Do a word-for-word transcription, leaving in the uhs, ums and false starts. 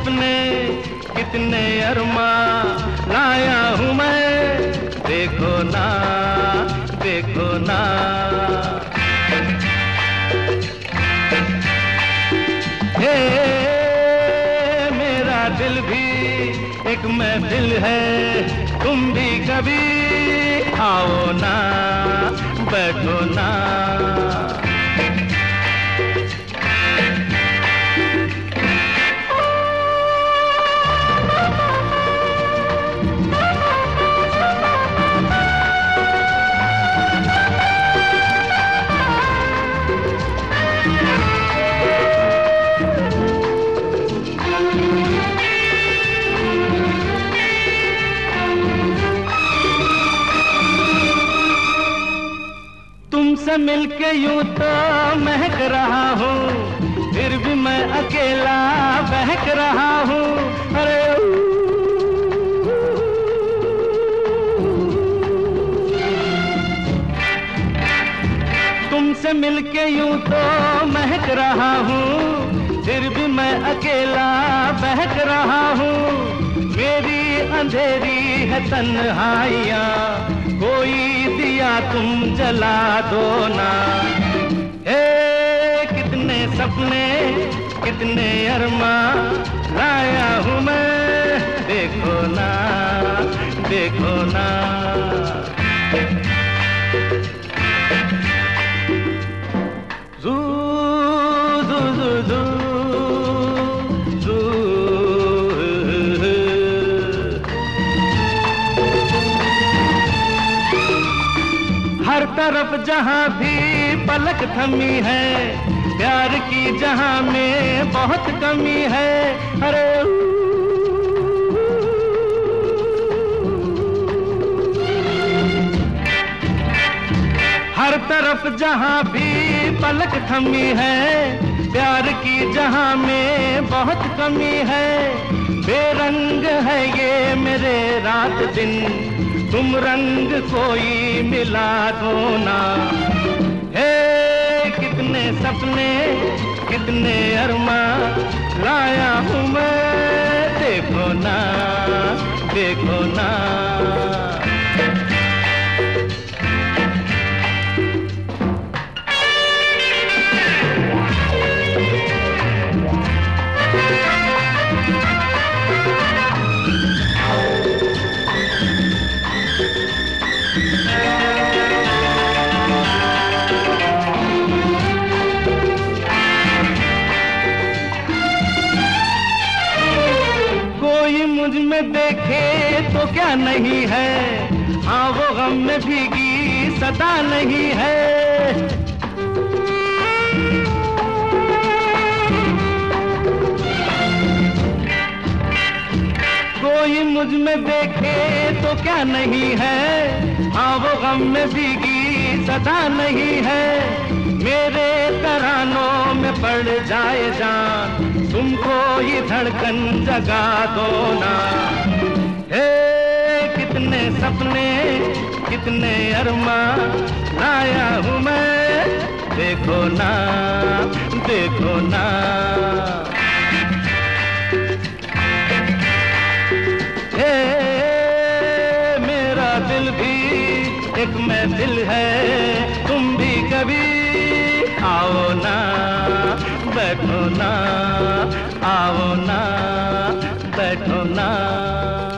सपने कितने अरमां लाया हूँ मैं, देखो ना देखो ना। हे मेरा दिल भी एक महफिल है, तुम भी कभी आओ ना, बैठो ना। तुमसे मिलके यूं तो महक रहा हूँ, फिर भी मैं अकेला बहक रहा हूँ। अरे तुमसे मिलके यूं तो महक रहा हूँ, फिर भी मैं अकेला बहक रहा हूँ। मेरी अंधेरी है तन्हाइयाँ, कोई दिया तुम जला दो ना। ए कितने सपने कितने अरमां लाया हूँ मैं, देखो ना देखो ना। जू जू जू जू जू हर तरफ जहाँ भी पलक थमी है, प्यार की जहाँ में बहुत कमी है। अरे हर तरफ जहाँ भी पलक थमी है, प्यार की जहाँ में बहुत कमी है। बेरंग है ये मेरे रात दिन, तुम रंग कोई मिला दो ना। हे कितने सपने कितने अरमां लाया हूँ मैं, देखो ना देखो ना। मुझ में देखे तो क्या नहीं है, हाँ वो गम में भीगी सदा नहीं है। कोई मुझ में देखे तो क्या नहीं है, हाँ वो गम में भीगी सदा नहीं है। मेरे तरानों में पड़ जाए जान, तुमको ये धड़कन जगा दो ना। हे कितने सपने कितने अरमां लाया हूँ मैं, देखो ना देखो ना। हे मेरा दिल भी एक महफिल है, तुम भी कभी आओ ना, बैठो ना, आओ ना, बैठो ना।